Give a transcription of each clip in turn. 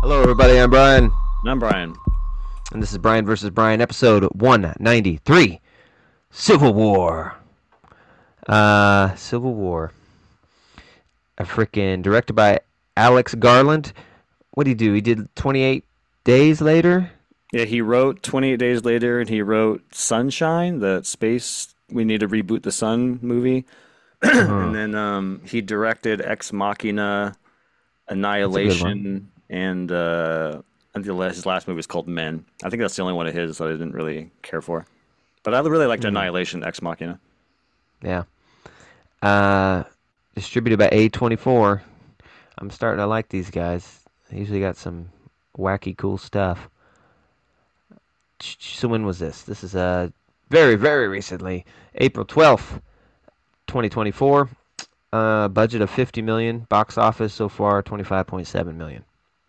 Hello, everybody. I'm Brian, And I'm Brian. and this is Brian versus Brian, episode 193, Civil War. Civil War. A freaking directed by Alex Garland. What did he do? He did 28 Days Later. Yeah, he wrote 28 Days Later, and he wrote Sunshine, the space we need to reboot the sun movie. And Uh-huh. then he directed Ex Machina, That's a good one. Annihilation, and I think his last movie is called Men. I think that's the only one of his that I didn't really care for. But I really liked Hmm. Annihilation, Ex Machina. Yeah. Uh, Distributed by A24. I'm starting to like these guys. They usually got some wacky, cool stuff. So when was this? This is very, very recently, April 12th, 2024. Budget of 50 million. Box office so far 25.7 million.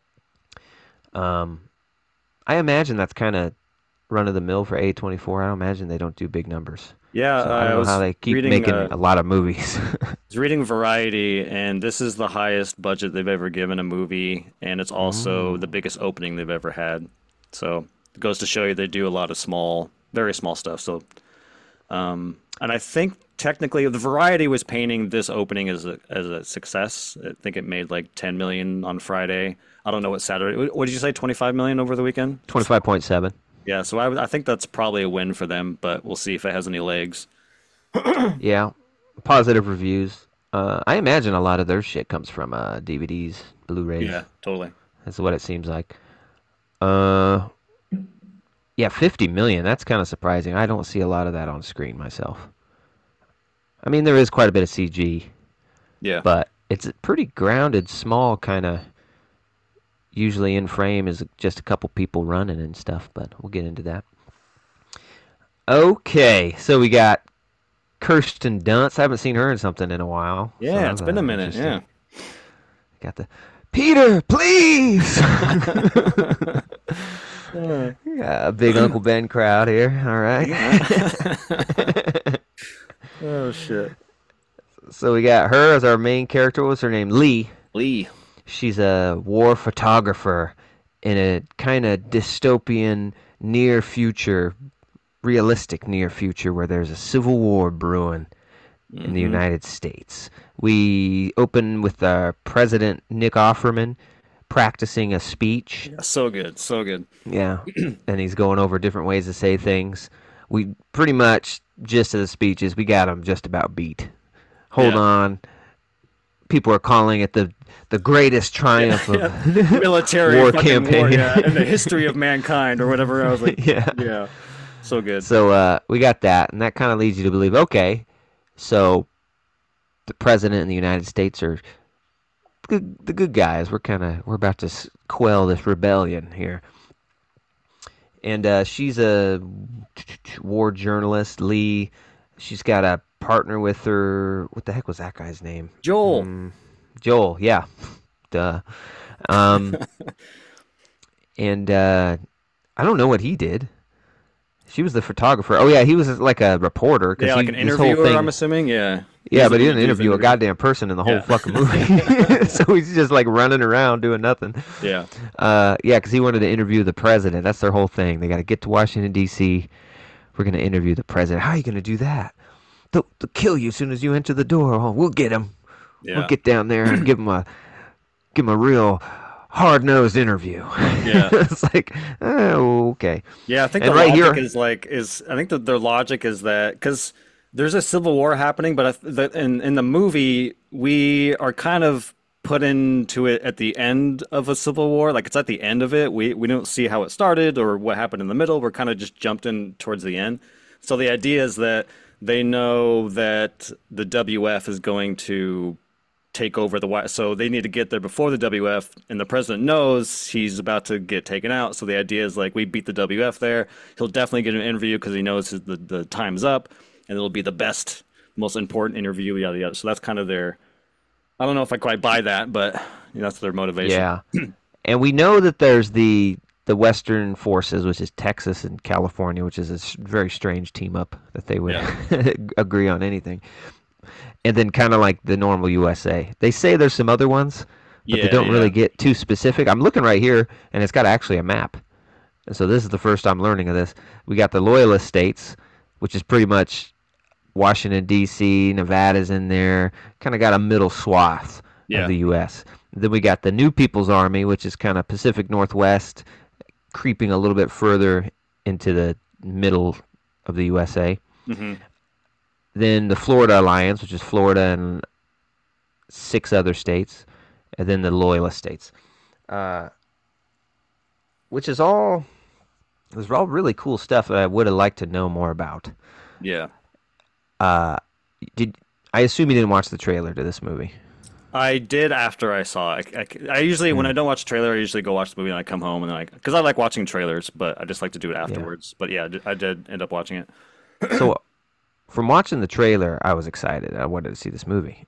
Um, I imagine that's kind of run of the mill for A24. I don't imagine they don't do big numbers. Yeah, So I don't I know how was they keep reading making a lot of movies. was reading Variety, and this is the highest budget they've ever given a movie, and it's also Mm. the biggest opening they've ever had. So it goes to show you they do a lot of small, very small stuff. So, and I think technically the Variety was painting this opening as a success. I think it made like 10 million on Friday. I don't know what Saturday. What did you say? 25 million over the weekend? 25.7. Yeah, so I think that's probably a win for them, but we'll see if it has any legs. Yeah, positive reviews. I imagine a lot of their shit comes from DVDs, Blu-rays. Yeah, totally. That's what it seems like. Uh, yeah, 50 million. That's kind of surprising. I don't see a lot of that on screen myself. I mean, there is quite a bit of CG, Yeah. but it's a pretty grounded, small kind of. Usually in frame is just a couple people running and stuff, but we'll get into that. Okay, so we got Kirsten Dunst. I haven't seen her in something in a while, so Yeah, it's that's been a minute. interesting. Yeah. Got the Peter, please. Uh, Yeah, a big Uncle Ben crowd here. All right. yeah. Oh shit. So we got her as our main character. What's her name? Lee. Lee. She's a war photographer in a kind of dystopian near future, realistic near future where there's a civil war brewing in the Hmm. United States. We open with President Nick Offerman practicing a speech. Yeah, so good. So good. Yeah, and he's going over different ways to say things. We pretty much, gist of the speech is we got him just about beat. Hold Yeah. on. People are calling it the greatest Yeah. triumph of Yeah. Military war fucking war. campaign. Yeah. In the history of mankind or whatever. I was like, Yeah. yeah. So good. So we got that, and that kind of leads you to believe, okay, so the president and the United States are the good guys. We're about to quell this rebellion here. And she's a war journalist, Lee. She's got a partner with her. What the heck was that guy's name? Joel. Mm, Joel. Yeah, duh. Um, and I don't know what he did. She was the photographer. Oh yeah, he was like a reporter because Yeah, like an his whole interviewer, I'm thing. assuming. Yeah. He's Yeah, the but he one that didn't does the interview a interview. goddamn person in the whole Yeah. fucking movie. So he's just like running around doing nothing. Yeah. Yeah, because he wanted to interview the president. That's their whole thing. They got to get to Washington D.C. We're gonna interview the president. How are you gonna do that? They'll kill you as soon as you enter the door. Oh, we'll get him. We'll Yeah. get down there and give him a real hard nosed interview. Yeah. It's like, oh, okay. Yeah, I think the And right logic here, is I think that their logic is that because there's a civil war happening, but in the movie we are kind of put into it at the end of a civil war. Like it's at the end of it. We don't see how it started or what happened in the middle. We're kind of just jumped in towards the end. So the idea is that they know that the WF is going to take over the White. So they need to get there before the WF, and the president knows he's about to get taken out. So the idea is like we beat the WF there. He'll definitely get an interview because he knows the time's up, and it'll be the best, most important interview. Yada yada. So that's kind of their. I don't know if I quite buy that, but that's their motivation. yeah. And we know that there's the Western forces, which is Texas and California, which is a very strange team up that they would Yeah. agree on anything. And then kind of like the normal USA. They say there's some other ones, but they Yeah, don't really yeah. get too specific. I'm looking right here, and it's got actually a map. And so this is the first I'm learning of this. We got the Loyalist states, which is pretty much Washington D.C., Nevada's in there, kind of got a middle swath of Yeah. the U.S. Then we got the New People's Army, which is kind of Pacific Northwest, creeping a little bit further into the middle of the USA. Hmm. Then the Florida Alliance, which is Florida and 6 other states, and then the Loyalist states, uh, which is all it was all really cool stuff that I would have liked to know more about. Yeah. Uh, did I assume you didn't watch the trailer to this movie? I did after I saw it. I usually, when Hmm. I don't watch a trailer, I usually go watch the movie and I come home and then because I like watching trailers, but I just like to do it Yeah. afterwards. But yeah, I did end up watching it. So from watching the trailer, I was excited. I wanted to see this movie.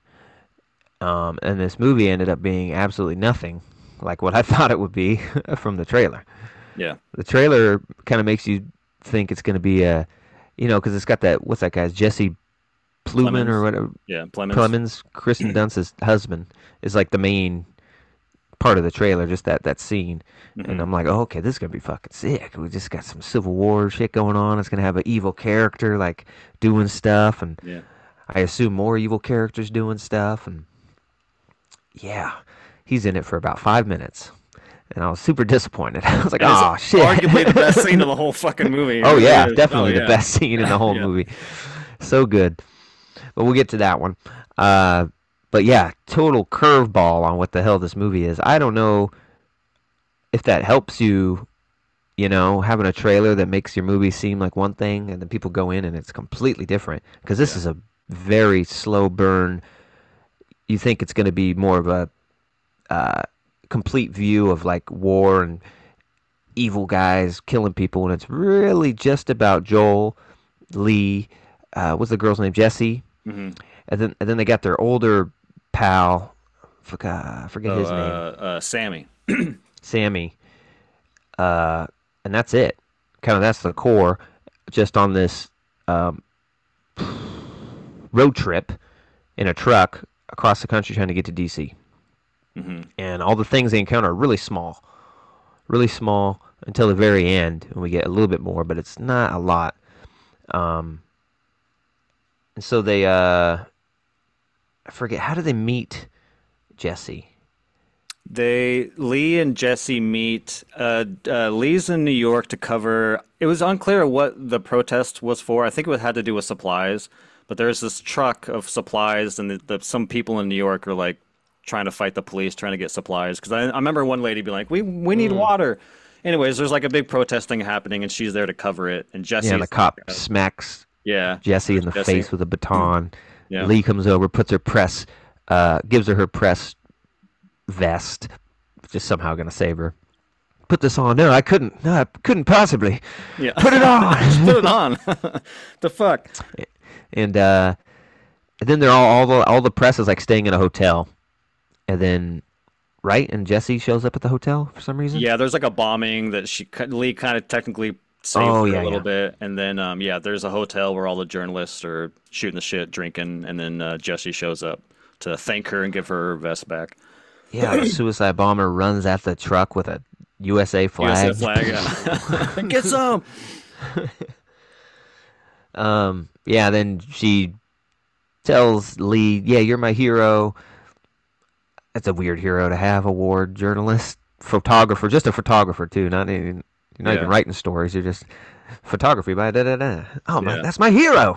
And this movie ended up being absolutely nothing like what I thought it would be from the trailer. Yeah. The trailer kind of makes you think it's going to be a, because it's got that, what's that guy's, Jesse Plemons or Plemons. whatever, Yeah, Plemons. Plemons, Kristen Dunst's husband, is like the main part of the trailer, just that scene. And Hmm. I'm like, oh, okay, this is gonna be fucking sick. We just got some Civil War shit going on. It's gonna have an evil character like doing stuff, and Yeah. I assume more evil characters doing stuff. And yeah, he's in it for about 5 minutes, and I was super disappointed. I was like, It is oh shit. arguably the best scene of the whole fucking movie. It Oh really yeah, is. Oh definitely the yeah. best scene in the whole Yeah. movie. So good. But we'll get to that one. Uh, but yeah, total curveball on what the hell this movie is. I don't know if that helps you, having a trailer that makes your movie seem like one thing and then people go in and it's completely different. Because this Yeah. is a very slow burn. You think it's going to be more of a uh, complete view of like war and evil guys killing people, and it's really just about Joel, Lee, what's the girl's name? Jessie, Hmm. and then they got their older pal, forget Oh, his name, Sammy. Sammy, uh, and that's it. Kind of that's the core. Just on this um, road trip in a truck across the country trying to get to DC, Hmm. and all the things they encounter are really small until the very end, and we get a little bit more, but it's not a lot. Um, and so I forget, how do they meet Jesse? Lee and Jesse meet. Lee's in New York to cover. It was unclear what the protest was for. I think it had to do with supplies. But there's this truck of supplies, and some people in New York are like trying to fight the police, trying to get supplies. Because I remember one lady being like, "We need Mm. water." Anyways, there's like a big protest thing happening, and she's there to cover it. And Yeah, the Jesse's, cop smacks yeah, Jesse in the Jesse, face with a baton. yeah, Lee comes over, gives her press vest, which is somehow going to save her. Put this on. No, I couldn't. No, I couldn't possibly. yeah. Put it Just on. put it on. The fuck? and then they're all the press is like staying in a hotel, and then right, and Jesse shows up at the hotel for some reason. Yeah, there's like a bombing that Lee kind of technically saved Oh for a yeah, little yeah, bit, and then yeah, there's a hotel where all the journalists are shooting the shit, drinking, and then Jesse shows up to thank her and give her vest back. yeah. The suicide bomber runs at the truck with a USA USA flag. flag, yeah. Get some. Yeah. Then she tells Lee, "Yeah, you're my hero." That's a weird hero to have. A war journalist, photographer, just a photographer too. Not even You're not even Yeah, writing stories. You're just photography by da da da. Oh my, yeah. that's my hero.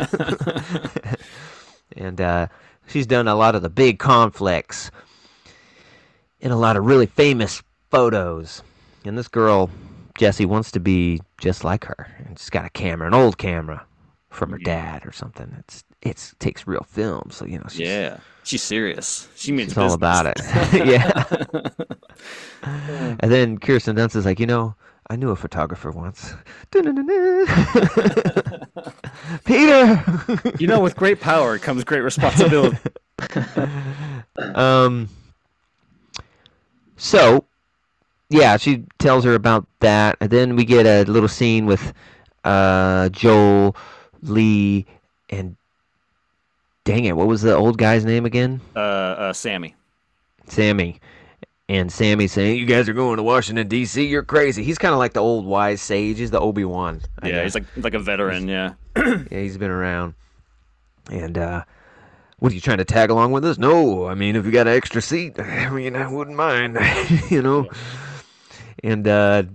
And she's done a lot of the big conflicts and a lot of really famous photos. And this girl, Jessie, wants to be just like her. And she's got a camera, an old camera from her Mhm. dad or something. It takes real film, so Yeah. She's serious. She means she's all business. about it. Yeah. And then Kirsten Dunst is like, I knew a photographer once. Peter. With great power comes great responsibility. um. So yeah, she tells her about that, and then we get a little scene with Joel, Lee, and dang it, what was the old guy's name again? Sammy. Sammy. And Sammy's saying, "You guys are going to Washington D.C. You're crazy." He's kind of like the old wise sage. He's the Obi-Wan, I Yeah, he's guess. like a veteran. Yeah. Yeah, he's been around. And what are you trying to tag along with us? No, I mean if you got an extra seat, I mean I wouldn't mind, you know. Yeah. And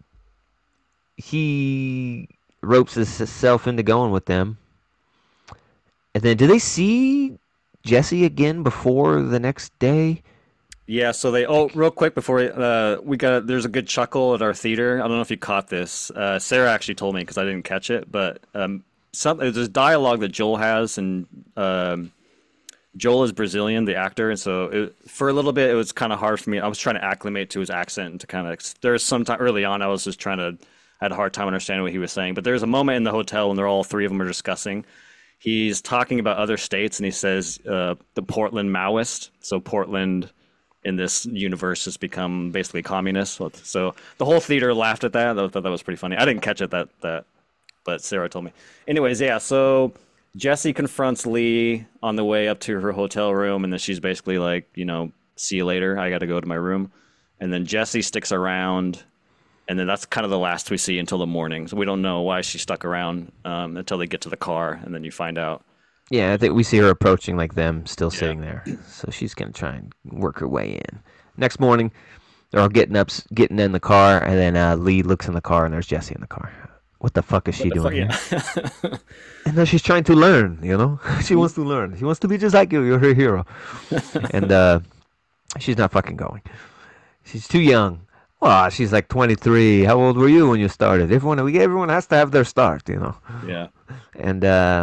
he ropes himself into going with them. And then, do they see Jesse again before the next day? Yeah, so they real quick before we got there's a good chuckle at our theater. I don't know if you caught this. Sarah actually told me because I didn't catch it, but there's dialogue that Joel has, and Joel is Brazilian, the actor, and so for a little bit it was kind of hard for me. I was trying to acclimate to his accent and to kind of there's some time early on I was just trying to I had a hard time understanding what he was saying. But there's a moment in the hotel when they're all three of them are discussing. He's talking about other states, and he says the Portland Maoist. So Portland in this universe has become basically communist. So the whole theater laughed at that. I thought that was pretty funny. I didn't catch it but Sarah told me. Anyways, yeah. So Jesse confronts Lee on the way up to her hotel room, and then she's basically like, see you later. I got to go to my room. And then Jesse sticks around, and then that's kind of the last we see until the morning. So we don't know why she stuck around until they get to the car, and then you find out. Yeah, I think we see her approaching like them still Yeah. sitting there. So she's gonna try and work her way in. Next morning, they're all getting in the car, and then Lee looks in the car, and there's Jesse in the car. What the fuck is she What the fuck? doing here? Yeah. And then she's trying to learn. She wants to learn. She wants to be just like you. You're her hero. And she's not fucking going. She's too young. Well, she's like 23. How old were you when you started? Everyone has to have their start. Yeah. And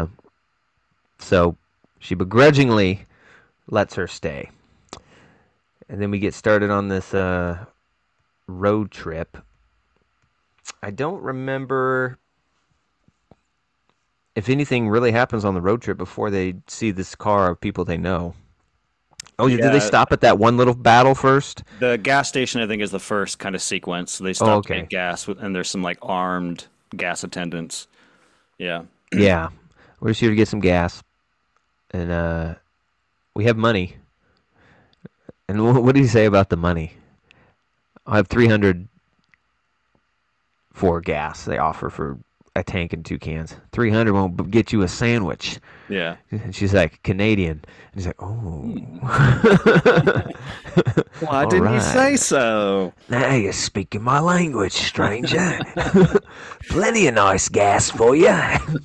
so she begrudgingly lets her stay. And then we get started on this road trip. I don't remember if anything really happens on the road trip before they see this car of people they know. Oh, yeah, did they Yeah. stop at that one little battle first? The gas station, I think, is the first kind of sequence. So they Oh, stop to okay. get gas, and there's some like armed gas attendants. Yeah. Yeah. We're just here to get some gas. And we have money. And what did he say about the money? I have 300 for gas they offer for a tank and 2 cans. 300 won't get you a sandwich. Yeah. And she's like, Canadian. And he's like, oh. Why All didn't you say right. so? Now you're speaking my language, stranger. Plenty of nice gas for you.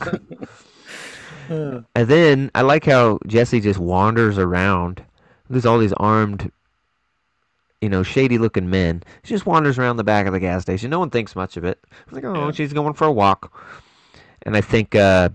And then I like how Jesse just wanders around. There's all these armed, shady looking men. She just wanders around the back of the gas station. No one thinks much of it. It's like, oh, Yeah. she's going for a walk. And I think,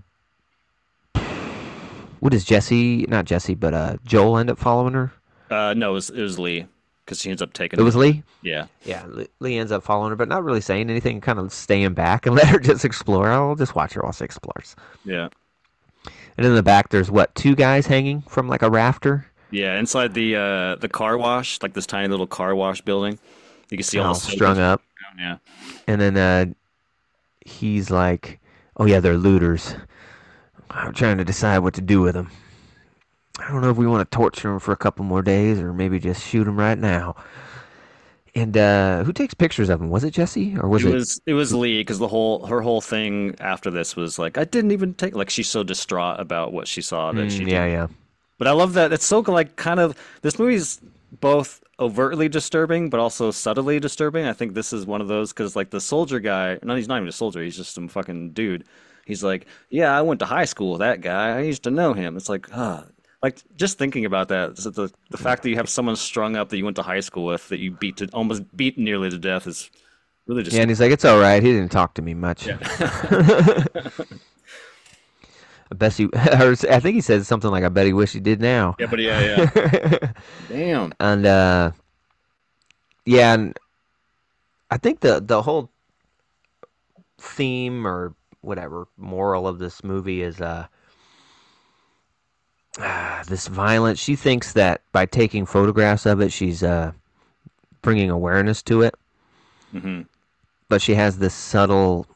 what is Jesse, not Jesse, but Joel end up following her? No, it was Lee because she ends up taking It him. was Lee? Yeah. Yeah, Lee ends up following her, but not really saying anything, kind of staying back and let her just explore. I'll just watch her while she explores. Yeah. And in the back, there's what, 2 guys hanging from like a rafter? Yeah. Inside the car wash, like this tiny little car wash building, you can see all All the soap strung up. around. Yeah. And then he's like, oh yeah, they're looters. I'm trying to decide what to do with them. I don't know if we want to torture them for a couple more days or maybe just shoot them right now. And who takes pictures of them? Was it Jesse or was It it? was it was Lee because her whole thing after this was like I didn't even take like she's so distraught about what she saw that she Yeah, didn't. yeah. But I love that it's so like kind of this movie's both overtly disturbing but also subtly disturbing. I think this is one of those because like the soldier guy, no, he's not even a soldier. He's just some fucking dude. He's like, yeah, I went to high school with that guy. I used to know him. It's like, like just thinking about that, so the fact that you have someone strung up that you went to high school with that you almost beat nearly to death is really Yeah, and disturbing. he's like, it's all right. He didn't talk to me much. Yeah. I bet he, or I think he said something like, I bet he wish he did now. Yeah, but yeah. Damn. And yeah, and I think the whole theme or whatever moral of this movie is this violence. She thinks that by taking photographs of it, she's bringing awareness to it, Hmm. but she has this subtle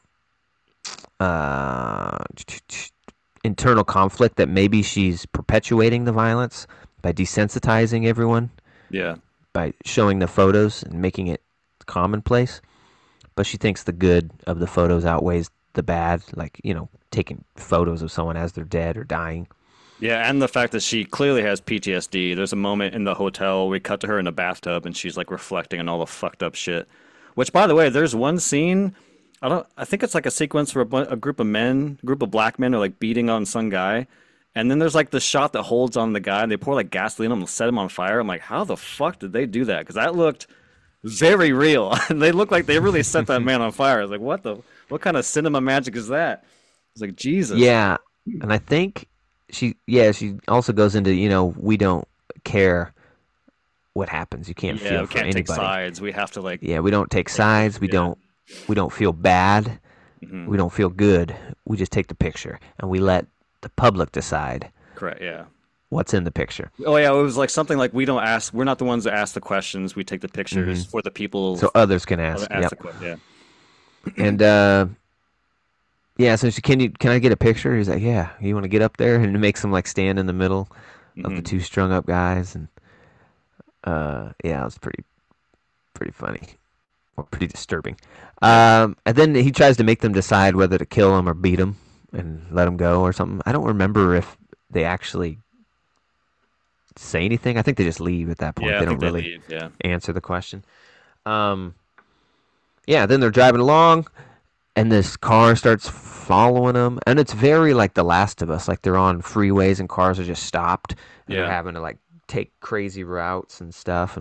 uh, internal conflict that maybe she's perpetuating the violence by desensitizing everyone. Yeah. by showing the photos and making it commonplace. But she thinks the good of the photos outweighs the bad, like, taking photos of someone as they're dead or dying. Yeah, and the fact that she clearly has PTSD. There's a moment in the hotel we cut to her in a bathtub and she's like reflecting on all the fucked up shit. Which, by the way, there's one scene. I think it's like a sequence where a group of men, a group of black men, are like beating on some guy, and then there's like the shot that holds on the guy, and they pour like gasoline on him and set him on fire. I'm like, how the fuck did they do that? Because that looked very real. And they look like they really set that man on fire. I was like, what kind of cinema magic is that? It's like, Jesus. Yeah, and I think she also goes into, we don't care what happens. You can't Yeah, feel we for can't take anybody. sides. We have to like, Yeah, we don't take sides. We yeah. don't feel bad. Hmm. We don't feel good. We just take the picture and we let the public decide Correct. Yeah. what's in the picture. Oh yeah, it was like something like we don't ask. We're not the ones that ask the questions. We take the Hmm. pictures for the people So others can that ask. ask Yep. the question. And yeah, so can I get a picture? He's like, yeah. You want to get up there? And it makes him like stand in the middle Yeah. of the Hmm. two strung up guys, and yeah, it was pretty funny, or pretty disturbing. Yeah. And then he tries to make them decide whether to kill him or beat him and let him go or something. I don't remember if they actually say anything. I think they just leave at that point. Yeah, I They think don't they really leave. Yeah. answer the question. Um, yeah, then they're driving along, and this car starts following them, and it's very like The Last of Us. Like they're on freeways and cars are just stopped, and they're Yeah. having to like take crazy routes and stuff.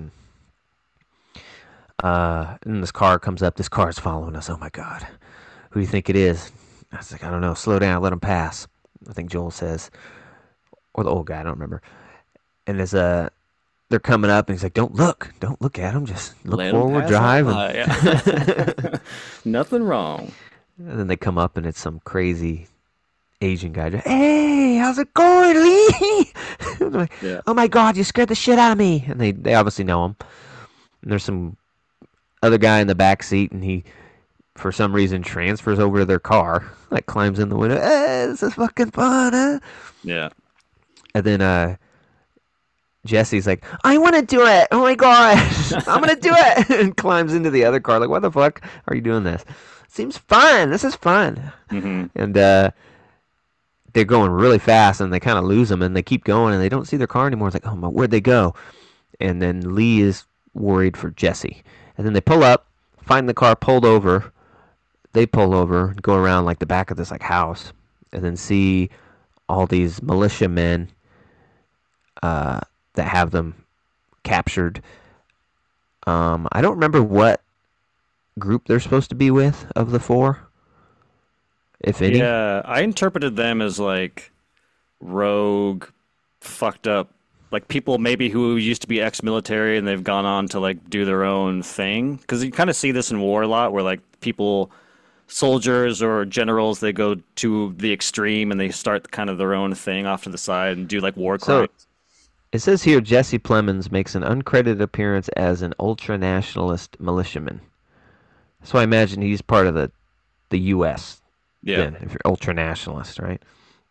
And this car comes up. This car is following us. Oh my god, who do you think it is? I was like, I don't know. Slow down, let him pass. I think Joel says, or the old guy. I don't remember. And as they're coming up, and he's like, don't look at him. Just look Let them forward, pass on drive, by. Yeah. Nothing wrong. and then they come up, and it's some crazy Asian guy. Hey, how's it going, Lee? And they're like, Yeah. oh my god, you scared the shit out of me. And they obviously know him. And there's some other guy in the back seat, and he, for some reason, transfers over to their car, like climbs in the window. Hey, this is fucking fun, huh? Yeah. And then Jesse's like, I want to do it. Oh my gosh, I'm gonna do it, and climbs into the other car. Like, why the fuck are you doing this? Seems fun. This is fun. Hmm. And they're going really fast, and they kind of lose them, and they keep going, and they don't see their car anymore. It's like, oh my, where'd they go? And then Lee is worried for Jesse. And then they pull up, find the car pulled over. They pull over, go around like the back of this like house, and then see all these militiamen that have them captured. I don't remember what group they're supposed to be with of the four, if any. Yeah. I interpreted them as like rogue, fucked up, like people maybe who used to be ex-military and they've gone on to like do their own thing. Because you kind of see this in war a lot, where like people, soldiers or generals, they go to the extreme and they start kind of their own thing off to the side and do like war So crimes. it says here Jesse Plemons makes an uncredited appearance as an ultra nationalist militiaman. So I imagine he's part of the U.S. Yeah. then, if you're ultra nationalist, right?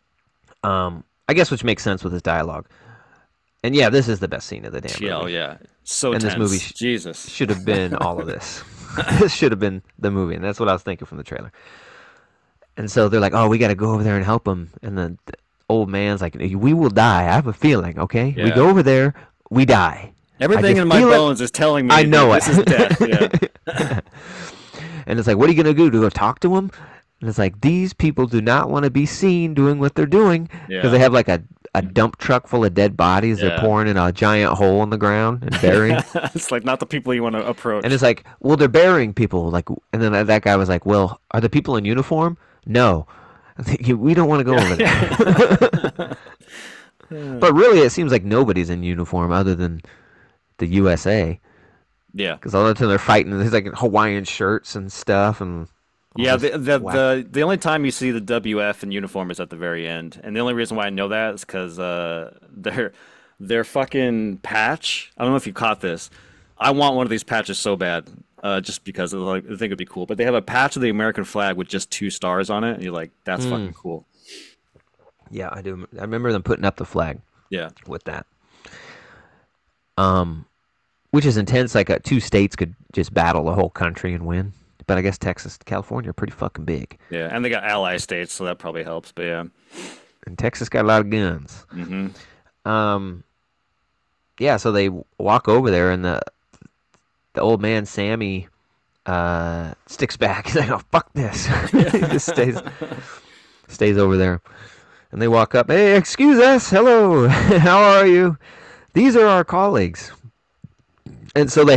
I guess which makes sense with his dialogue. And yeah, this is the best scene of the damn Yeah. Oh movie. yeah. So And this movie tense. Jesus. should have been all of this. This should have been the movie, and that's what I was thinking from the trailer. And so they're like, "Oh, we got to go over there and help him." And the old man's like, "We will die. I have a feeling. Okay, we Yeah. go over there, we die. I Everything just in my feel it. bones is telling me I that know it." this is death. Yeah. And it's like, "What are you gonna do? To go talk to him?" And it's like, these people do not want to be seen doing what they're doing because Yeah. they have like a dump truck full of dead bodies. They're Yeah. pouring in a giant hole in the ground and burying. It's like not the people you want to And approach. it's like, well, they're burying people. Like, and then that guy was like, well, are the people in uniform? No. I think, we don't want to go over there. But really, it seems like nobody's in uniform other than the USA. Yeah. Because all the time they're fighting, there's like Hawaiian shirts and stuff, and all Yeah, this whack. the only time you see the WF in uniform is at the very end, and the only reason why I know that is because their fucking patch. I don't know if you caught this. I want one of these patches so bad, just because like, I think it'd be cool. But they have a patch of the American flag with just two stars on it, and you're like, that's fucking cool. Yeah, I do. I remember them putting up the flag Yeah, with that. Um, which is intense. Like two states could just battle the whole country and win. But I guess Texas, and California are pretty fucking big, Yeah, and they got ally states, so that probably helps. But yeah. and Texas got a lot of guns. Hmm. Um, yeah, so they walk over there, and the old man Sammy sticks back. He's like, "Oh fuck this!" He just stays over there, and they walk up. Hey, excuse us. Hello, how are you? These are our colleagues. And so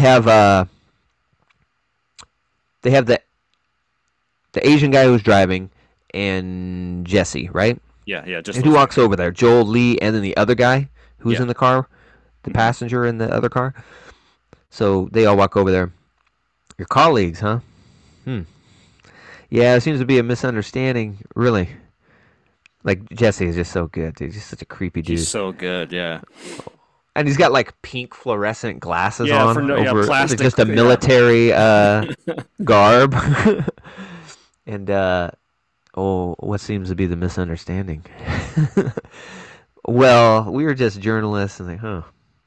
they have the Asian guy who's driving and Jesse, right? Yeah, yeah, just And who those walks two. over there? Joel Lee and then the other guy who's Yeah. in the car, the Hmm. passenger in the other car. So they all walk over there. Your colleagues, huh? Hmm. Yeah, it seems to be a misunderstanding, really. Like Jesse is just so good. Dude. He's just such a creepy He's dude. so good. Yeah. And he's got like pink fluorescent glasses Yeah, for on no, yeah, over plastic. just a Yeah. military garb. And oh, what seems to be the misunderstanding? Well, we were just journalists, and like, huh?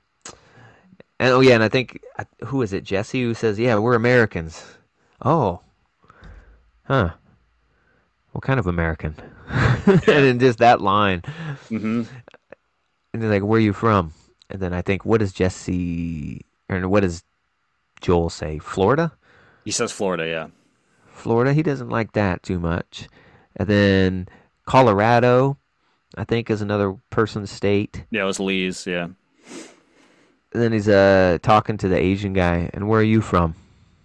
And oh yeah, and I think who is it? Jesse who says, "Yeah, we're Americans." Oh, huh? What kind of American? And Yeah. then just that line, Hmm. and they're like, "Where are you from?" And then I think, what does Jesse or what does Joel say? Florida? He says Florida. Yeah. Florida? He doesn't like that too much. And then Colorado, I think, is another person's state. Yeah, it was Lee's. Yeah. And then he's talking to the Asian guy, and where are you from?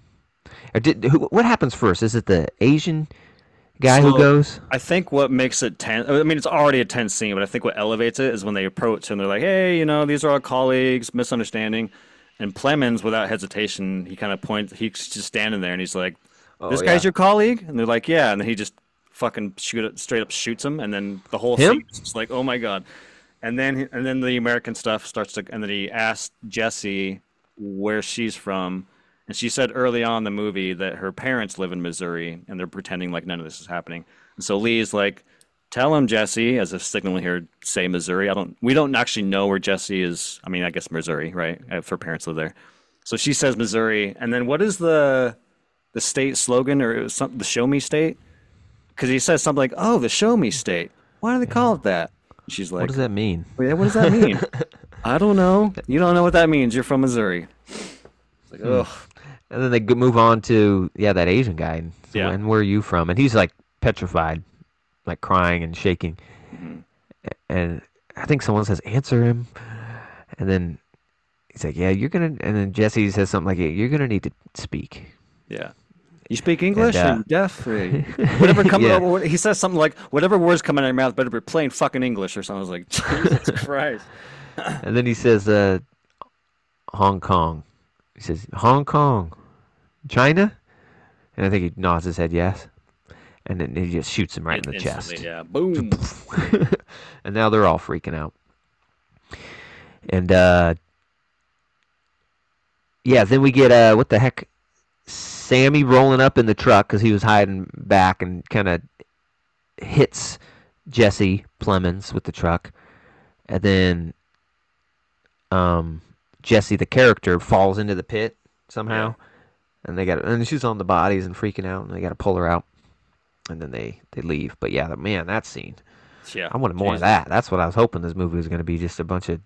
What happens first? Is it the Asian guy who So goes? I think what makes it tense, I mean, it's already a tense scene, but I think what elevates it is when they approach and they're like, hey, these are our colleagues, misunderstanding. And Plemons, without hesitation, he kind of points, he's just standing there and he's like, Oh this guy's yeah, your colleague? And they're like, yeah. And then he just fucking straight up shoots him. And then the whole scene him? is just like, oh my God. And then the American stuff starts to, and then he asked Jesse where she's from. And she said early on in the movie that her parents live in Missouri and they're pretending like none of this is happening. And so Lee's like, tell him, Jesse, as if signaling here, say Missouri. We don't actually know where Jesse is. I mean, I guess Missouri, right? If her parents live there. So she says Missouri. And then what is the state slogan or some, the show me state? Because he says something like, oh, the show me state. Why do they call it that? And she's What does like, that mean? well, yeah, what does that mean? I don't know. You don't know what that means. You're from Missouri. It's like, Hmm. ugh. And then they move on to that Asian guy. So, Yeah. and where are you from? And he's like petrified, like crying and shaking. Hmm. And I think someone says, "Answer him." And then he's like, "Yeah, you're gonna." And then Jesse says something like, "Yeah, you're gonna need to speak." Yeah. You speak And English? Are you deaf? Whatever yeah, he says something like, whatever words come out of your mouth better be plain fucking English or something. I was like, Jesus Christ. and then he says, "Hong Kong." He says, "Hong Kong, China," and I think he nods his head yes. And then he just shoots him right in the Instantly, chest. yeah. Boom. And now they're all freaking out. And yeah, then we get what the heck? Sammy rolling up in the truck because he was hiding back and kind of hits Jesse Plemons with the truck, and then Jesse the character falls into the pit Yeah. somehow, and and she's on the bodies and freaking out, and they got to pull her out, and then they leave. But yeah, man, that scene, Yeah. I wanted more of Jesus. that. That's what I was hoping this movie was going to be, just a bunch of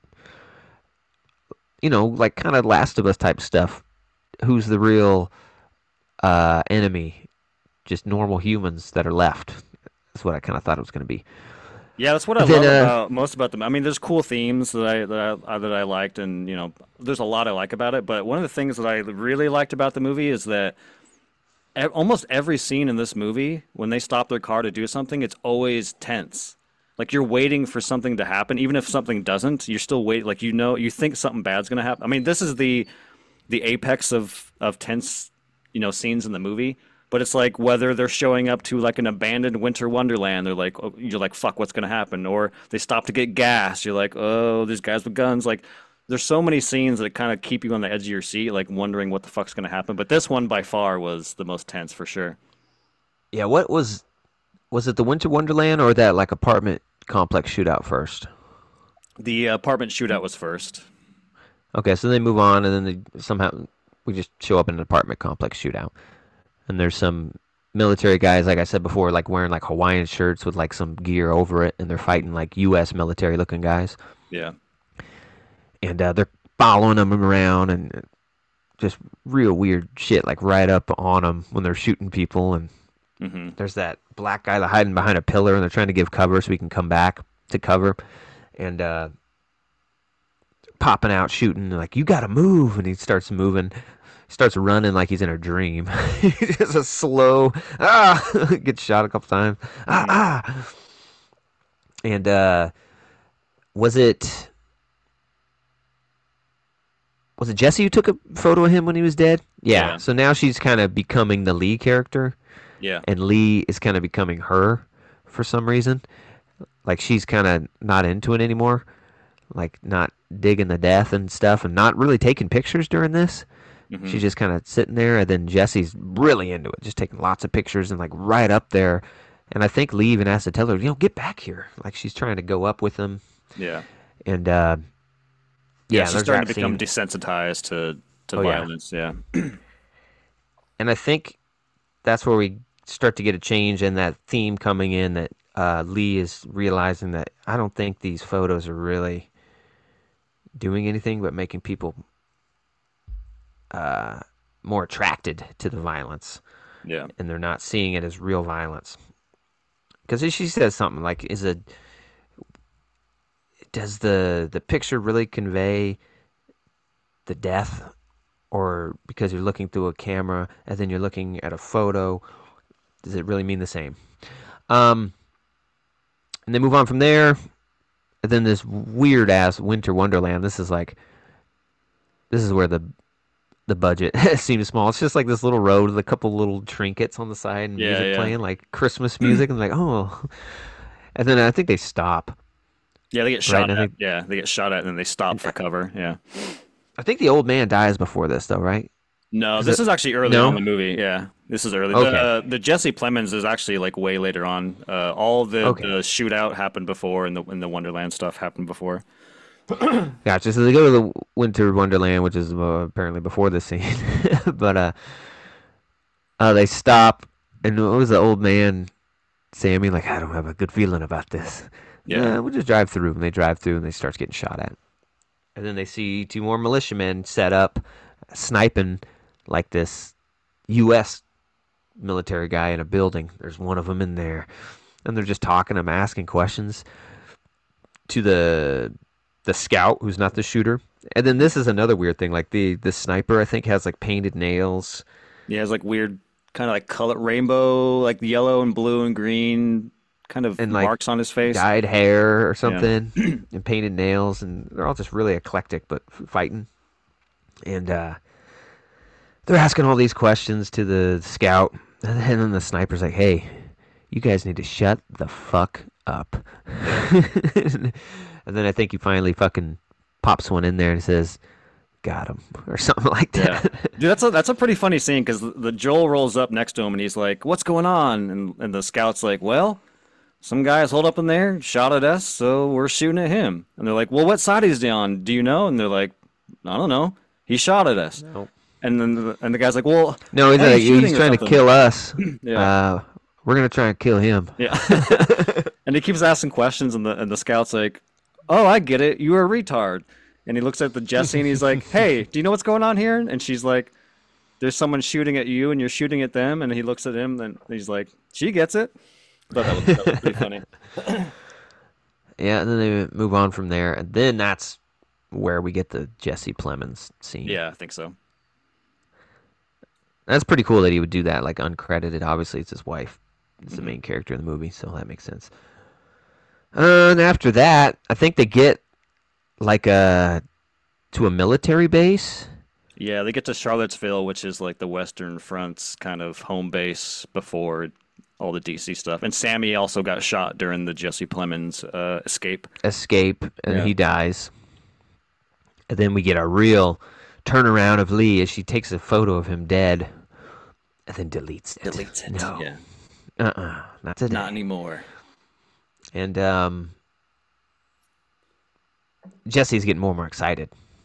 like kind of Last of Us type stuff. Who's the real enemy? Just normal humans that are left. That's what I kind of thought it was going to be. Yeah, that's what I But then, love about most about them. I mean, there's cool themes that I liked, and there's a lot I like about it. But one of the things that I really liked about the movie is that almost every scene in this movie, when they stop their car to do something, it's always tense. Like you're waiting for something to happen, even if something doesn't. You're still waiting. Like you think something bad's gonna happen. I mean, this is the apex of tense, scenes in the movie. But it's like whether they're showing up to like an abandoned winter wonderland, they're like, oh, you're like, fuck, what's gonna happen? Or they stop to get gas, you're like, oh, there's guys with guns. Like, there's so many scenes that kind of keep you on the edge of your seat, like wondering what the fuck's gonna happen. But this one by far was the most tense for sure. yeah, what was it the Winter Wonderland or that like apartment complex shootout first? The apartment shootout was first. Okay, so they move on, and then they somehow we just show up in an apartment complex shootout, and there's some military guys, like I said before, like wearing like Hawaiian shirts with like some gear over it, and they're fighting like U.S. military looking guys, Yeah. and they're following them around and just real weird shit, like right up on them when they're shooting people, and Hmm. there's that black guy hiding behind a pillar, and they're trying to give cover so we can come back to cover, and popping out shooting like you gotta move, and he starts moving, starts running like he's in a dream. Just a slow gets shot a couple times. Hmm. And was it was it Jesse who took a photo of him when he was dead? Yeah. Yeah. So now she's kind of becoming the Lee character, Yeah. and Lee is kind of becoming her for some reason. Like she's kind of not into it anymore, like not digging the death and stuff, and not really taking pictures during this. Hmm. She's just kind of sitting there, and then Jesse's really into it, just taking lots of pictures and like right up there. And I think Lee even has to tell her, get back here. Like she's trying to go up with him, Yeah. and Yeah. yeah, She's there's starting that to become scene. desensitized to Oh yeah, violence. Yeah. and I think that's where we start to get a change in that theme coming in. That Lee is realizing that I don't think these photos are really doing anything but making people more attracted to the violence, Yeah. and they're not seeing it as real violence. Because she says something like, does the picture really convey the death, or because you're looking through a camera and then you're looking at a photo, does it really mean the same? Um, and they move on from there. And then this weird ass Winter Wonderland. This is where the budget seems small. It's just like this little road with a couple little trinkets on the side and music Yeah. playing, like Christmas music, and like, oh. And then I think they stop, Yeah. They get right? shot And I at. think Yeah. They get shot at and then they stop for cover. Yeah. the old man dies before this, though, right? No, Is this it is actually early on in no? the movie. Yeah, this is early. Okay, The Jesse Plemons is actually like way later on. All okay, the shootout happened before, and the Wonderland stuff happened before. gotcha. So they go to the Winter Wonderland, which is apparently before this scene, but they stop, and what was the old man Sammy like? I don't have a good feeling about this. Yeah, We'll just drive through, and they drive through, and they start getting shot at. And then they see two more militiamen set up, sniping like this U.S. military guy in a building. There's one of them in there, and they're just talking. I'm asking questions to the scout who's not the shooter. And then this is another weird thing. Like the sniper, I think has like painted nails yeah. It's like weird, kind of like color rainbow, like yellow and blue and green, kind of and like marks on his face. dyed hair or Yeah, something, and painted nails, and they're all just really eclectic, but fighting. And they're asking all these questions to the scout, and then the sniper's like, "Hey, you guys need to shut the fuck up." yeah, And then I think he finally fucking pops one in there and says, "Got him," or something like yeah. that. Dude, that's a pretty funny scene because the Joel rolls up next to him and he's like, "What's going on?" And the scout's like, "Well, some guys hold up in there, shot at us, so we're shooting at him." And they're like, "Well, what side is he on? Do you know?" And they're like, "I don't know. He shot at us." No, And then the guy's like, "Well, no, why are you he's shooting or trying to something?" kill us. Yeah, We're gonna try and kill him. yeah. And he keeps asking questions, and the scout's like, "Oh, I get it. You are a retard." And he looks at the Jesse and he's like, "Hey, do you know what's going on here?" And she's like, "There's someone shooting at you, and you're shooting at them." And he looks at him, and he's like, "She gets it." I thought that was pretty funny. Yeah, and then they move on from there, and then that's where we get the Jesse Plemons scene. Yeah, I think so. That's pretty cool that he would do that, like uncredited. Obviously, it's his wife. It's the Hmm. main character in the movie, so that makes sense. And after that, I think they get like to a military base. Yeah, they get to Charlottesville, which is like the Western Front's kind of home base before all the DC stuff. And Sammy also got shot during the Jesse Plemons escape. Escape, and Yeah. he dies. And then we get a real turnaround of Lee as she takes a photo of him dead, and then deletes it. Deletes it. No, Yeah. not Not today. anymore. And Jesse's getting more and more excited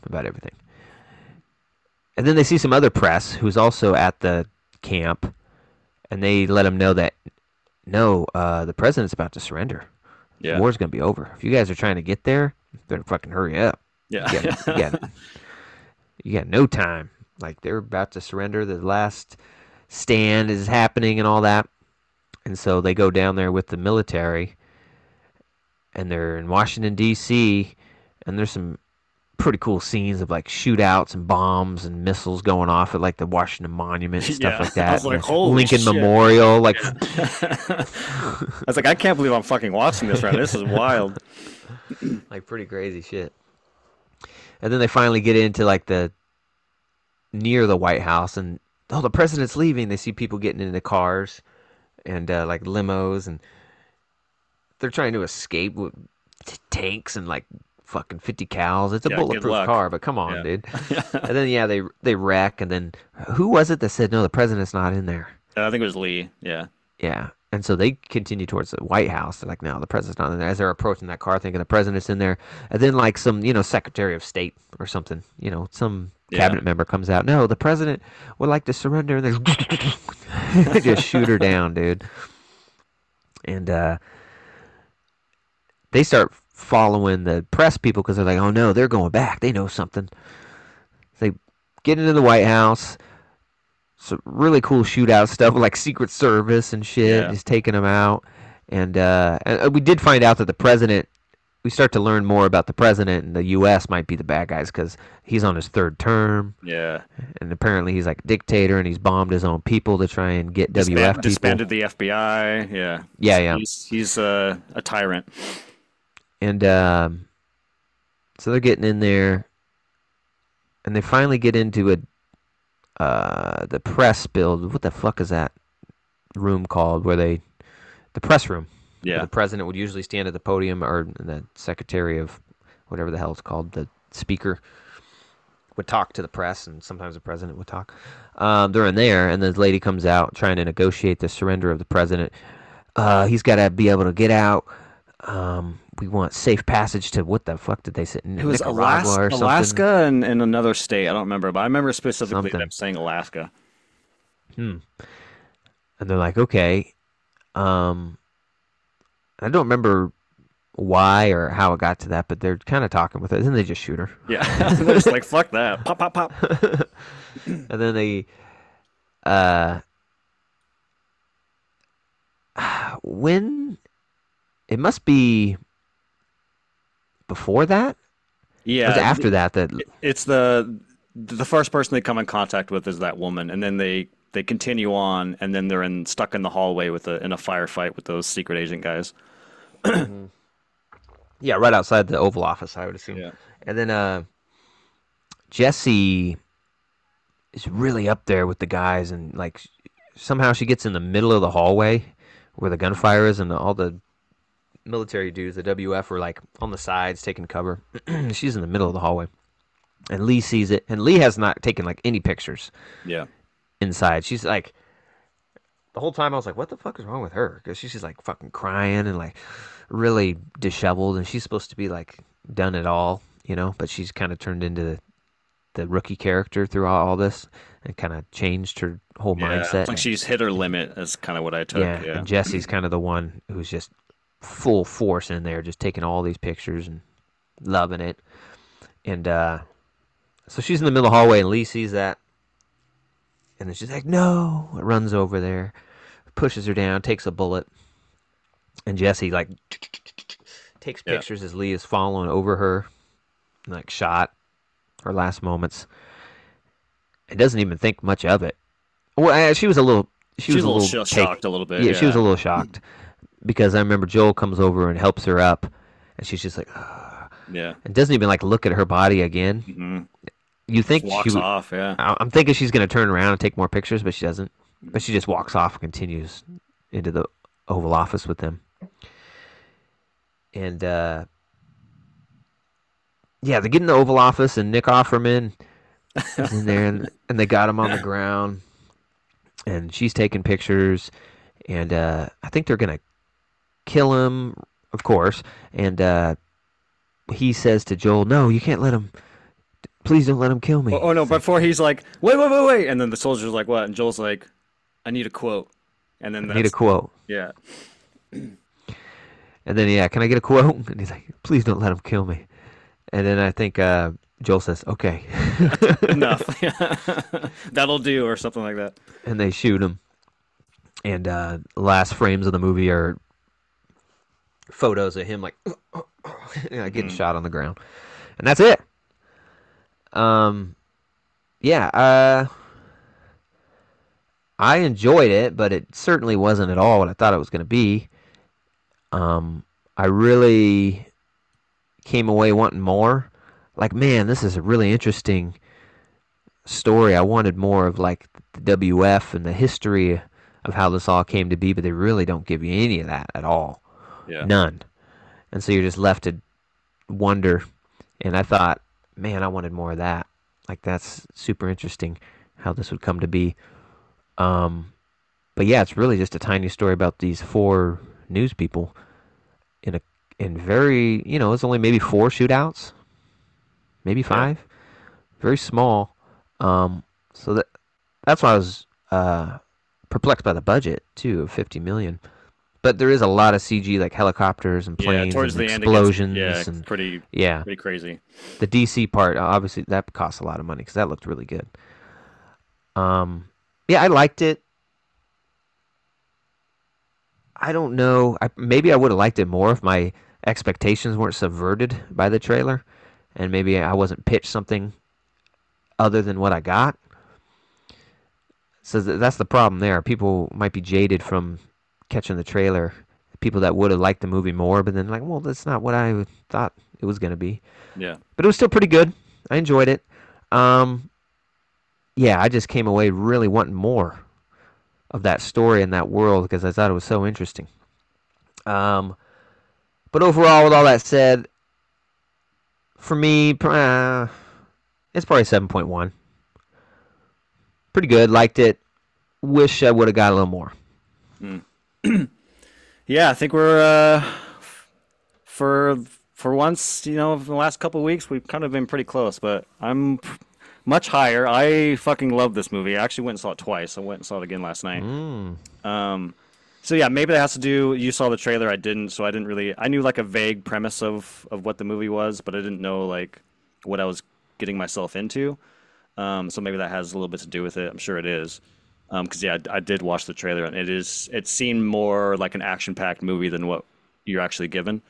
about everything. And then they see some other press who's also at the camp, and they let them know that no, the president's about to surrender. The Yeah. war's gonna be over. If you guys are trying to get there, you better fucking hurry up. Yeah. You got no time. Like they're about to surrender. The last stand is happening and all that. And so they go down there with the military, and they're in Washington D.C. And there's some pretty cool scenes of like shootouts and bombs and missiles going off at like the Washington Monument and stuff Yeah. like I that. was like, And the holy Lincoln shit. Memorial, like Yeah. I was like, I can't believe I'm fucking watching this right now. This is wild. like pretty crazy shit. And then they finally get into like the near the White House, and oh, the president's leaving. They see people getting into cars and like limos, and they're trying to escape with tanks and like fucking 50 cals. It's a Yeah, good bulletproof luck. car, but come on, Yeah. dude. And then yeah, they wreck, and then who was it that said no, the president's not in there? I think it was Lee. Yeah. Yeah. And so they continue towards the White House. They're like, no, the president's not in there. As they're approaching that car, thinking the president's in there. And then, like, some, Secretary of State or something, some Yeah. cabinet member comes out. No, the president would like to surrender. And they just shoot her down, dude. And they start following the press people because they're like, oh, no, they're going back. They know something. They get into the White House. Some really cool shootout stuff with like Secret Service and shit, Yeah. just taking them out. And we did find out that the president, we start to learn more about the president, and the U.S. might be the bad guys because he's on his third term, Yeah. and apparently he's like a dictator, and he's bombed his own people to try and get WF people. Disbanded the FBI. Yeah. Yeah. He's a tyrant. And so they're getting in there, and they finally get into the press build. What the fuck is that room called? The press room. Where Yeah. the president would usually stand at the podium, or the secretary of whatever the hell it's called, the speaker would talk to the press, and sometimes the president would talk. They're in there, and the lady comes out trying to negotiate the surrender of the president. He's got to be able to get out. We want safe passage to, what the fuck did they say? It was Nicaragua or something. Alaska and another state. I don't remember, but I remember specifically Something. them saying Alaska. And they're like, okay. I don't remember why or how it got to that, but they're kind of talking with it. And then they just shoot her. Yeah. They're just like, fuck that. Pop, pop, pop. And then they, when, it must be before that? Or is it Yeah. after that that, It's the first person they come in contact with is that woman, and then they continue on, and then they're stuck in the hallway in a firefight with those secret agent guys. yeah, right outside the Oval Office, I would assume. Yeah. And then Jesse is really up there with the guys, and like somehow she gets in the middle of the hallway where the gunfire is, and all the military dudes, the WF, were like on the sides taking cover. She's in the middle of the hallway, and Lee sees it, and Lee has not taken like any pictures Yeah. inside. She's like, the whole time I was like, what the fuck is wrong with her? Because she's just like fucking crying and like really disheveled, and she's supposed to be like done it all, but she's kind of turned into the rookie character through all this, and kind of changed her whole Yeah. mindset. It's like she's hit her limit. Is kind of what I took. Yeah, Yeah. and Jesse's kind of the one who's just full force in there, just taking all these pictures and loving it. And so she's in the middle of the hallway, and Lee sees that, and then she's like, "No!" Runs over there, pushes her down, takes a bullet, and Jesse like takes Yeah. pictures as Lee is following over her, and, like shot her last moments, and doesn't even think much of it. Well, she was a little. She was a little shocked a little bit. Yeah, she was a little shocked because I remember Joel comes over and helps her up, and she's just like, Yeah. and doesn't even like look at her body again. Hmm. You think Walks off. Yeah. I'm thinking she's gonna turn around and take more pictures, but she doesn't. But she just walks off and continues into the Oval Office with them. And yeah, they get in the Oval Office, and Nick Offerman is in there, and they got him on the ground, and she's taking pictures, and I think they're gonna kill him, of course. And he says to Joel, "No, you can't let him. please don't let him kill Oh, me. oh no, It's like, before he's like, wait, wait, wait, wait, and then the soldier's like, what? And Joel's like, I need a quote, and then I need a that's quote. yeah, And then, yeah, can I get a quote? And he's like, please don't let him kill me. And then I think Joel says, okay. that's enough. That'll do, or something like that. And they shoot him. And last frames of the movie are photos of him, like, getting Hmm. shot on the ground. And that's it. Um, yeah, I enjoyed it, but it certainly wasn't at all what I thought it was going to be. Um, I really came away wanting more. Like, man, this is a really interesting story. I wanted more of like the WF and the history of how this all came to be, but they really don't give you any of that at all. Yeah, None. And so you're just left to wonder. And I thought, man, I wanted more of that. Like, that's super interesting how this would come to be. Um, but yeah, it's really just a tiny story about these four news people in a in very, it's only maybe four shootouts, maybe yeah. five, very small. So that's why I was perplexed by the budget too of 50 million. But there is a lot of CG, like helicopters and Yeah, planes towards and the end it gets yeah, explosions and pretty yeah, pretty crazy. the DC part obviously that costs a lot of money because that looked really good. Um, yeah, I liked it. I don't know. Maybe I would have liked it more if my expectations weren't subverted by the trailer, and maybe I wasn't pitched something other than what I got. So that's the problem there. People might be jaded from catching the trailer. People that would have liked the movie more, but then like, well, that's not what I thought it was gonna be. Yeah. But it was still pretty good. I enjoyed it. Um, yeah, I just came away really wanting more of that story and that world because I thought it was so interesting. Um, but overall, with all that said, for me, it's probably 7.1. Pretty good. Liked it. Wish I would have got a little more. Mm. Yeah, I think we're for for once, in the last couple of weeks, we've kind of been pretty close, but much higher. I fucking love this movie. I actually went and saw it twice. I went and saw it again last night. Mm, Um, so yeah, maybe that has to do. You saw the trailer, I didn't, so I didn't really. I knew like a vague premise of what the movie was, but I didn't know like what I was getting myself into. So maybe that has a little bit to do with it. I'm sure it is. Because yeah, I did watch the trailer, and it seemed more like an action-packed movie than what you're actually given.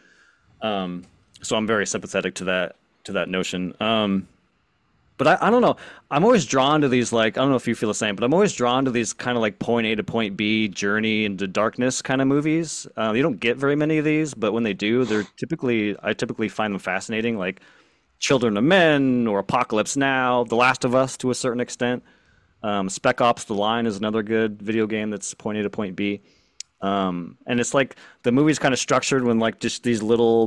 So I'm very sympathetic to that notion. But I don't know. I'm always drawn to these like I don't know if you feel the same, but I'm always drawn to these kind of like point A to point B journey into darkness kind of movies. You don't get very many of these, but when they do, I typically find them fascinating. Like Children of Men or Apocalypse Now, The Last of Us to a certain extent. Spec Ops: The Line is another good video game that's point A to point B. And it's like the movie's kind of structured when like just these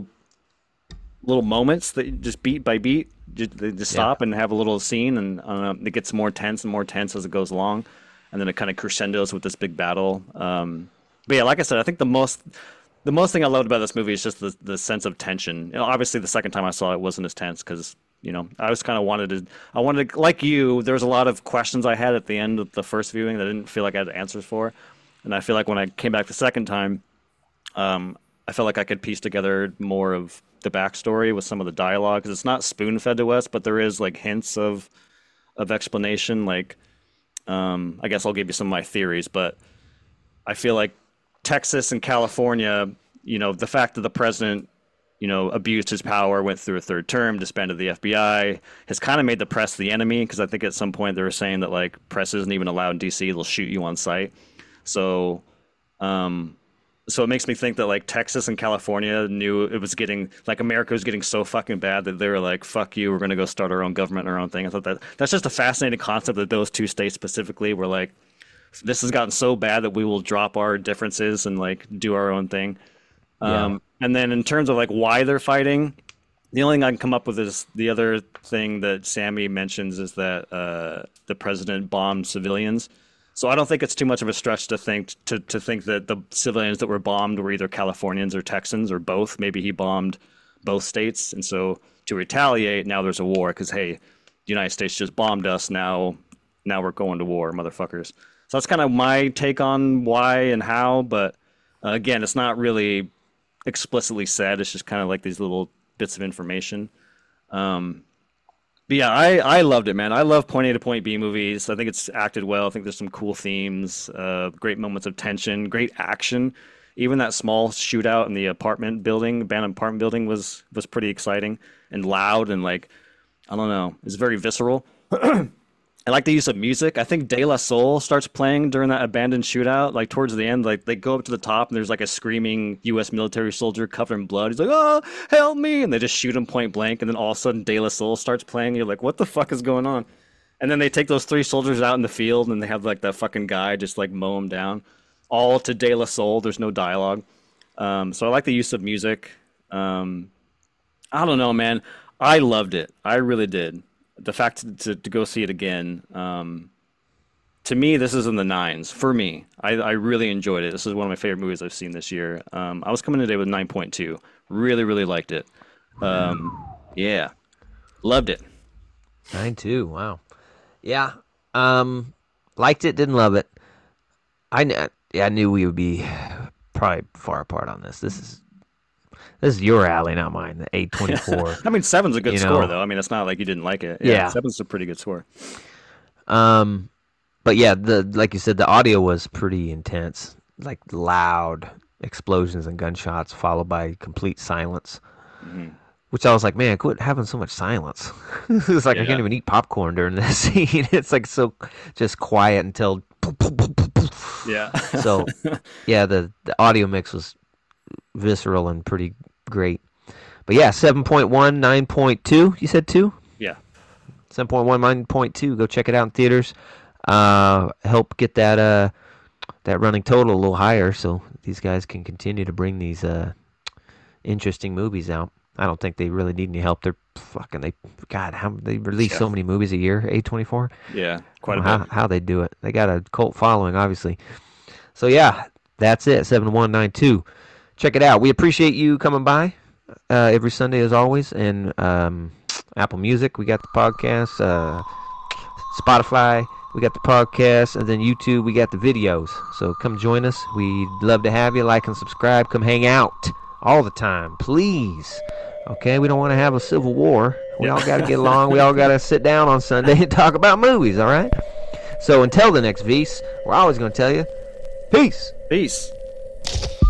little moments that just beat by beat, they just yeah. stop and have a little scene, and it gets more tense and more tense as it goes along, and then it kind of crescendos with this big battle. But yeah, like I said, I think the most thing I loved about this movie is just the sense of tension. Obviously, the second time I saw it wasn't as tense because I was kind of I wanted to, like you. There was a lot of questions I had at the end of the first viewing that I didn't feel like I had answers for, and I feel like when I came back the second time, I felt like I could piece together more of the backstory with some of the dialogue because it's not spoon fed to us, but there is like hints of explanation. Like, I guess I'll give you some of my theories, but I feel like Texas and California, the fact that the president, abused his power, went through a third term, disbanded the FBI, has kind of made the press the enemy because I think at some point they were saying that like press isn't even allowed in DC; they'll shoot you on sight. So, um, so it makes me think that like Texas and California knew it was getting like America was getting so fucking bad that they were like, "Fuck you, we're gonna go start our own government and our own thing." I thought that's just a fascinating concept that those two states specifically were like, "This has gotten so bad that we will drop our differences and like do our own thing." Yeah. And then in terms of like why they're fighting, the only thing I can come up with is the other thing that Sammy mentions is that the president bombed civilians. So I don't think it's too much of a stretch to think that the civilians that were bombed were either Californians or Texans or both. Maybe he bombed both states, and so to retaliate, now there's a war because hey, the United States just bombed us. Now we're going to war, motherfuckers. So that's kind of my take on why and how. But again, it's not really explicitly said. It's just kind of like these little bits of information. But yeah, I loved it, man. I love point A to point B movies. I think it's acted well. I think there's some cool themes, great moments of tension, great action. Even that small shootout in the abandoned apartment building was pretty exciting and loud and like, I don't know, it's very visceral. I like the use of music. I think De La Soul starts playing during that abandoned shootout. Like towards the end, like they go up to the top and there's like a screaming U.S. military soldier covered in blood. He's like, "Oh, help me!" And they just shoot him point blank. And then all of a sudden, De La Soul starts playing. You're like, "What the fuck is going on?" And then they take those three soldiers out in the field and they have like that fucking guy just like mow them down, all to De La Soul. There's no dialogue. So I like the use of music. I don't know, man. I loved it. I really did. The fact to go see it again, to me, this is in the nines. For me, I really enjoyed it. This is one of my favorite movies I've seen this year. I was coming today with 9.2. Really, really liked it. Yeah, loved it. 9.2. Wow. Yeah. Liked it. Didn't love it. I knew we would be probably far apart on this. This is your alley, not mine. The 824. I mean, seven's a good score, though. I mean, it's not like you didn't like it. Yeah. Seven's a pretty good score. But yeah, like you said, the audio was pretty intense, like loud explosions and gunshots, followed by complete silence. Mm-hmm. Which I was like, man, quit having so much silence. It's like I can't even eat popcorn during this scene. It's like so just quiet until. Yeah. So, yeah, the audio mix was visceral and pretty great. But yeah, 7.1, 9.2. You said 2? Yeah. 7.1, 9.2. Go check it out in theaters. Help get that running total a little higher so these guys can continue to bring these interesting movies out. I don't think they really need any help. They're they release so many movies a year, A24. Yeah, quite a bit. How they do it. They got a cult following, obviously. So yeah, that's it, 7192. Check it out. We appreciate you coming by every Sunday as always. And Apple Music, we got the podcast. Spotify, we got the podcast. And then YouTube, we got the videos. So come join us. We'd love to have you. Like and subscribe. Come hang out all the time, please. Okay, we don't want to have a civil war. We all got to get along. We all got to sit down on Sunday and talk about movies, all right? So until the next Vs, we're always going to tell you, peace. Peace.